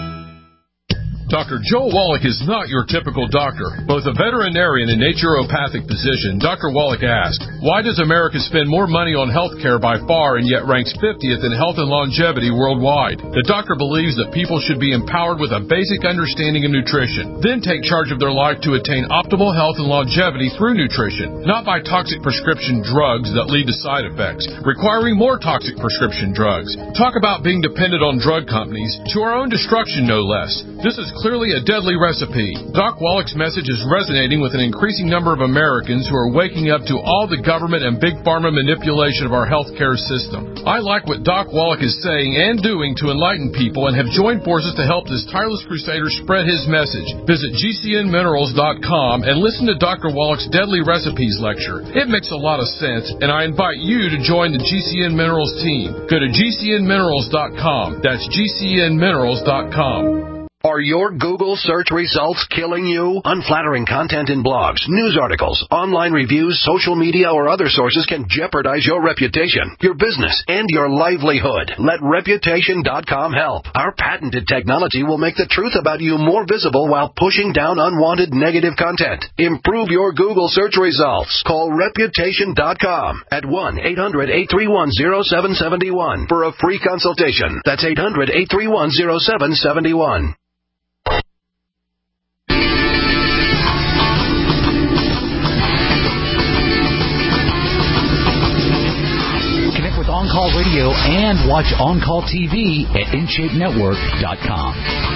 [SPEAKER 22] Dr. Joe Wallach is not your typical doctor. Both a veterinarian and naturopathic physician, Dr. Wallach asked, why does America spend more money on health care by far and yet ranks 50th in health and longevity worldwide? The doctor believes that people should be empowered with a basic understanding of nutrition, then take charge of their life to attain optimal health and longevity through nutrition, not by toxic prescription drugs that lead to side effects, requiring more toxic prescription drugs. Talk about being dependent on drug companies, to our own destruction no less. This is clearly a deadly recipe. Doc Wallach's message is resonating with an increasing number of Americans who are waking up to all the government and big pharma manipulation of our healthcare system. I like what Doc Wallach is saying and doing to enlighten people and have joined forces to help this tireless crusader spread his message. Visit GCNminerals.com and listen to Dr. Wallach's Deadly Recipes lecture. It makes a lot of sense, and I invite you to join the GCN Minerals team. Go to GCNminerals.com. That's GCNminerals.com.
[SPEAKER 6] Are your Google search results killing you? Unflattering content in blogs, news articles, online reviews, social media, or other sources can jeopardize your reputation, your business, and your livelihood. Let Reputation.com help. Our patented technology will make the truth about you more visible while pushing down unwanted negative content. Improve your Google search results. Call Reputation.com at 1-800-831-0771 for a free consultation. That's 800-831-0771.
[SPEAKER 12] On-Call Radio and watch On-Call TV at InShapeNetwork.com.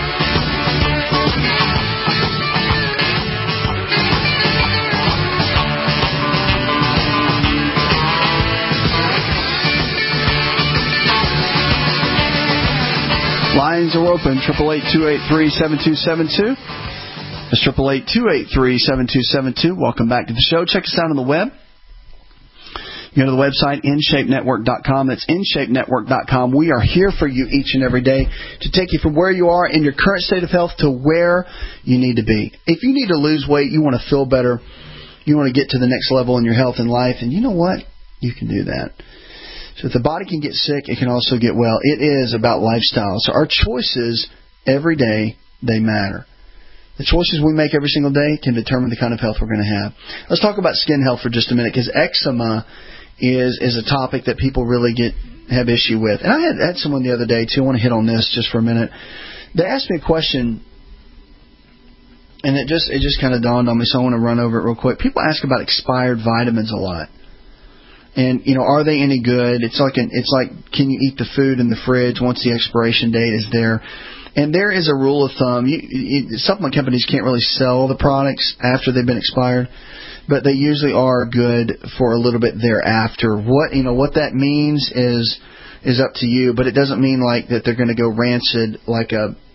[SPEAKER 3] Lines are open, 888-283-7272. That's 888-283-7272. Welcome back to the show. Check us out on the web. Go to the website, InShapeNetwork.com. That's InShapeNetwork.com. We are here for you each and every day to take you from where you are in your current state of health to where you need to be. If you need to lose weight, you want to feel better, you want to get to the next level in your health and life, and you know what? You can do that. So if the body can get sick, it can also get well. It is about lifestyle. So our choices every day, they matter. The choices we make every single day can determine the kind of health we're going to have. Let's talk about skin health for just a minute, because eczema is a topic that people really have issue with. And I had someone the other day, too. I want to hit on this just for a minute. They asked me a question, and it just kind of dawned on me, so I want to run over it real quick. People ask about expired vitamins a lot. And, are they any good? It's like, can you eat the food in the fridge once the expiration date is there? And there is a rule of thumb. Supplement companies can't really sell the products after they've been expired, but they usually are good for a little bit thereafter. What that means is up to you, but it doesn't mean like that they're going to go rancid like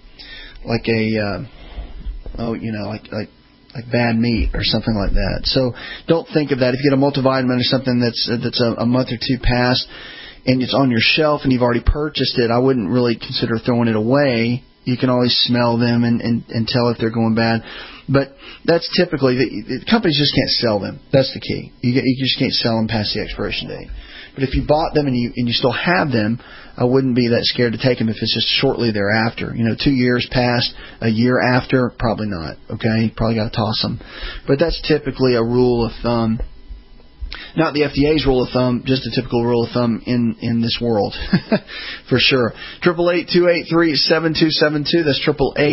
[SPEAKER 3] bad meat or something like that. So don't think of that. If you get a multivitamin or something that's a month or two past and it's on your shelf and you've already purchased it, I wouldn't really consider throwing it away. You can always smell them and tell if they're going bad. But that's typically, the companies just can't sell them. That's the key. You just can't sell them past the expiration date. But if you bought them and you still have them, I wouldn't be that scared to take them if it's just shortly thereafter. 2 years past, a year after, probably not. Okay, you probably got to toss them. But that's typically a rule of thumb. Not the FDA's rule of thumb, just a typical rule of thumb in this world, for sure. 888-283-7272. That's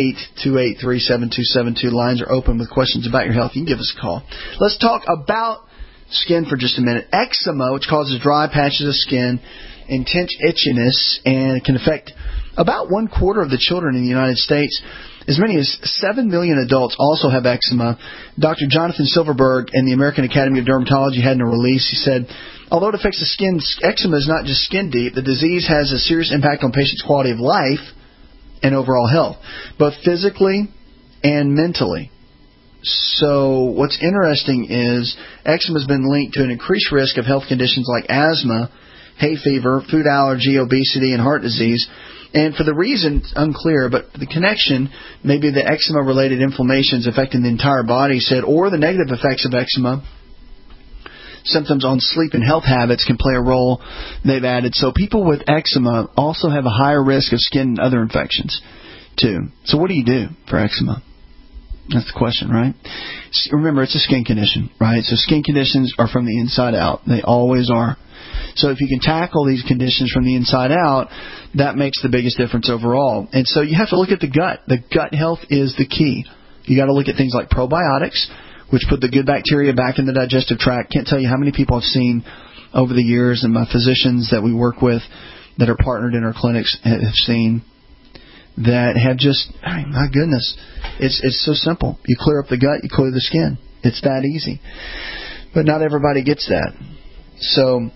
[SPEAKER 3] 888-283-7272. Lines are open with questions about your health. You can give us a call. Let's talk about skin for just a minute. Eczema, which causes dry patches of skin, intense itchiness, and it can affect about 1/4 of the children in the United States. As many as 7 million adults also have eczema. Dr. Jonathan Silverberg and the American Academy of Dermatology had in a release, he said, although it affects the skin, eczema is not just skin deep. The disease has a serious impact on patients' quality of life and overall health, both physically and mentally. So what's interesting is eczema has been linked to an increased risk of health conditions like asthma, hay fever, food allergy, obesity, and heart disease. And for the reason, unclear, but the connection may be the eczema-related inflammations affecting the entire body, said, or the negative effects of eczema. Symptoms on sleep and health habits can play a role, they've added. So people with eczema also have a higher risk of skin and other infections, too. So what do you do for eczema? That's the question, right? Remember, it's a skin condition, right? So skin conditions are from the inside out. They always are. So if you can tackle these conditions from the inside out, that makes the biggest difference overall. And so you have to look at the gut. The gut health is the key. You got to look at things like probiotics, which put the good bacteria back in the digestive tract. Can't tell you how many people I've seen over the years, and my physicians that we work with that are partnered in our clinics have seen that have just, my goodness, it's so simple. You clear up the gut, you clear the skin. It's that easy. But not everybody gets that. So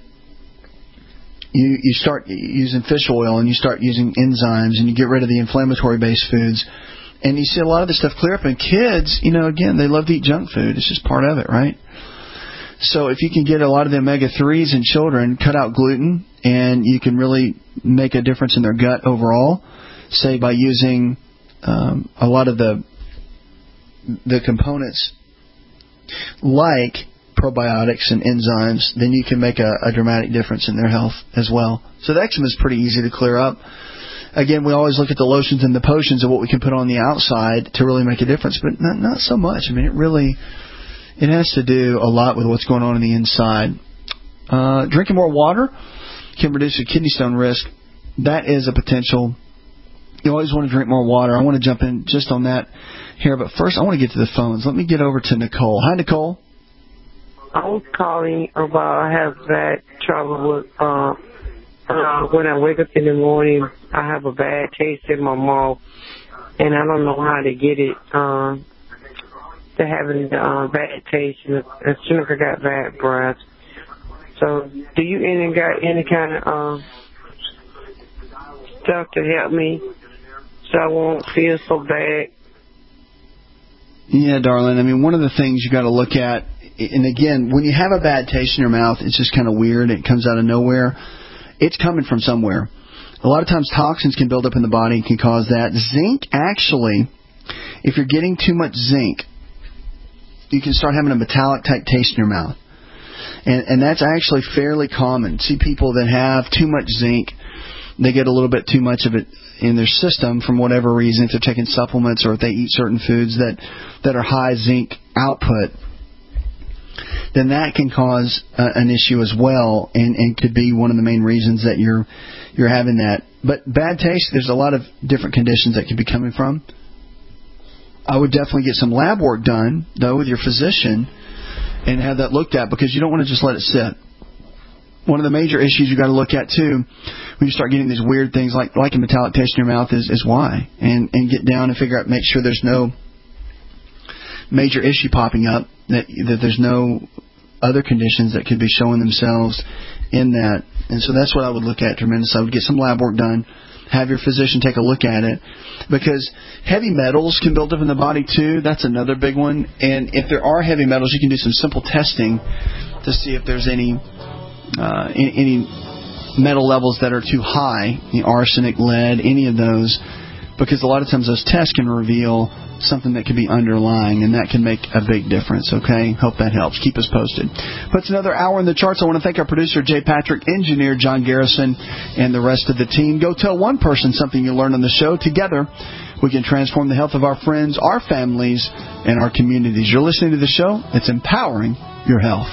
[SPEAKER 3] you start using fish oil and you start using enzymes and you get rid of the inflammatory-based foods. And you see a lot of this stuff clear up. And kids, again, they love to eat junk food. It's just part of it, right? So if you can get a lot of the omega-3s in children, cut out gluten, and you can really make a difference in their gut overall, say by using a lot of the components like probiotics and enzymes, then you can make a dramatic difference in their health as well. So the eczema is pretty easy to clear up. Again, we always look at the lotions and the potions of what we can put on the outside to really make a difference, but not so much. I mean, it has to do a lot with what's going on in the inside. Drinking more water can reduce your kidney stone risk. That is a potential. You always want to drink more water. I want to jump in just on that here, but first I want to get to the phones. Let me get over to Nicole. Hi, Nicole.
[SPEAKER 2] I was calling about I have bad trouble with when I wake up in the morning, I have a bad taste in my mouth, and I don't know how to get it to having bad taste. And it seems like I got bad breath. So, do you got any kind of stuff to help me so I won't feel so bad?
[SPEAKER 3] Yeah, darling. I mean, one of the things you got to look at, and again, when you have a bad taste in your mouth, it's just kind of weird. It comes out of nowhere. It's coming from somewhere. A lot of times toxins can build up in the body and can cause that. Zinc, actually, if you're getting too much zinc, you can start having a metallic type taste in your mouth. And that's actually fairly common. See people that have too much zinc, they get a little bit too much of it in their system from whatever reason, if they're taking supplements or if they eat certain foods that are high zinc output, then that can cause an issue as well, and could be one of the main reasons that you're having that. But bad taste, there's a lot of different conditions that could be coming from. I would definitely get some lab work done, though, with your physician and have that looked at, because you don't want to just let it sit. One of the major issues you got to look at, too, when you start getting these weird things like a metallic taste in your mouth is why. And get down and figure out, make sure there's no major issue popping up, that there's no other conditions that could be showing themselves in that. And so that's what I would look at tremendously. I would get some lab work done, have your physician take a look at it, because heavy metals can build up in the body too. That's another big one. And if there are heavy metals, you can do some simple testing to see if there's any metal levels that are too high, arsenic, lead, any of those, because a lot of times those tests can reveal something that could be underlying, and that can make a big difference, okay? Hope that helps. Keep us posted. But it's another hour in the charts. I want to thank our producer, Jay Patrick, engineer John Garrison, and the rest of the team. Go tell one person something you learned on the show. Together, we can transform the health of our friends, our families, and our communities. You're listening to the show. It's empowering your health.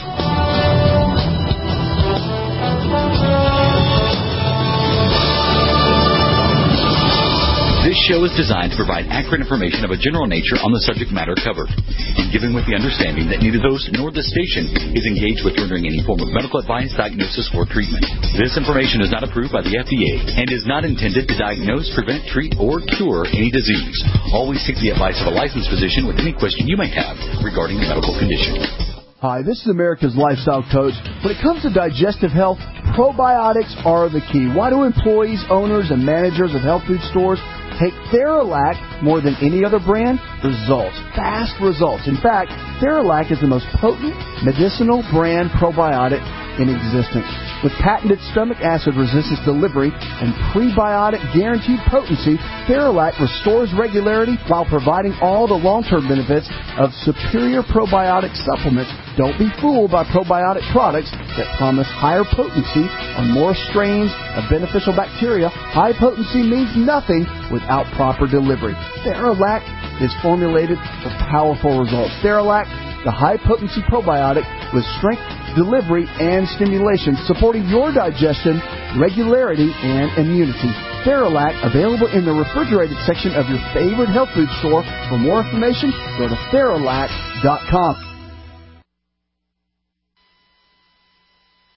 [SPEAKER 12] This show is designed to provide accurate information of a general nature on the subject matter covered, and given with the understanding that neither the host nor the station is engaged with rendering any form of medical advice, diagnosis, or treatment. This information is not approved by the FDA and is not intended to diagnose, prevent, treat, or cure any disease. Always seek the advice of a licensed physician with any question you may have regarding a medical condition.
[SPEAKER 14] Hi, this is America's Lifestyle Coach. When it comes to digestive health, probiotics are the key. Why do employees, owners, and managers of health food stores take Theralac more than any other brand? Results. Fast results. In fact, Theralac is the most potent medicinal brand probiotic in existence. With patented stomach acid resistance delivery and prebiotic guaranteed potency, Theralac restores regularity while providing all the long-term benefits of superior probiotic supplements. Don't be fooled by probiotic products that promise higher potency on more strains of beneficial bacteria. High potency means nothing without proper delivery. Theralac is formulated for powerful results. Theralac, the high-potency probiotic with strength, delivery, and stimulation, supporting your digestion, regularity, and immunity. Theralac, available in the refrigerated section of your favorite health food store. For more information, go to Theralac.com.